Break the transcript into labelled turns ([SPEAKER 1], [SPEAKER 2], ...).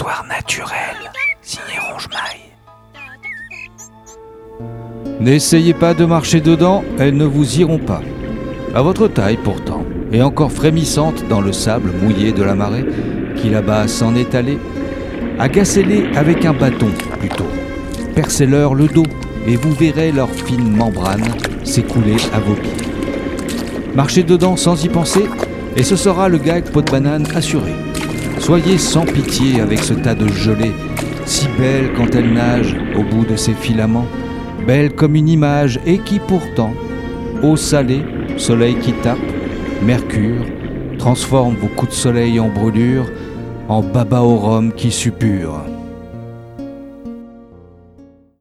[SPEAKER 1] Histoire naturelle, signé Ronge-Maille.
[SPEAKER 2] N'essayez pas de marcher dedans, elles ne vous iront pas. À votre taille pourtant, et encore frémissante dans le sable mouillé de la marée, qui là-bas s'en est allé, agacez-les avec un bâton plutôt. Percez-leur le dos, et vous verrez leurs fines membranes s'écouler à vos pieds. Marchez dedans sans y penser, et ce sera le gag pot de banane assuré. Soyez sans pitié avec ce tas de gelée, si belle quand elle nage au bout de ses filaments, belle comme une image et qui pourtant, eau salée, soleil qui tape, mercure, transforme vos coups de soleil en brûlure, en baba au rhum qui suppure.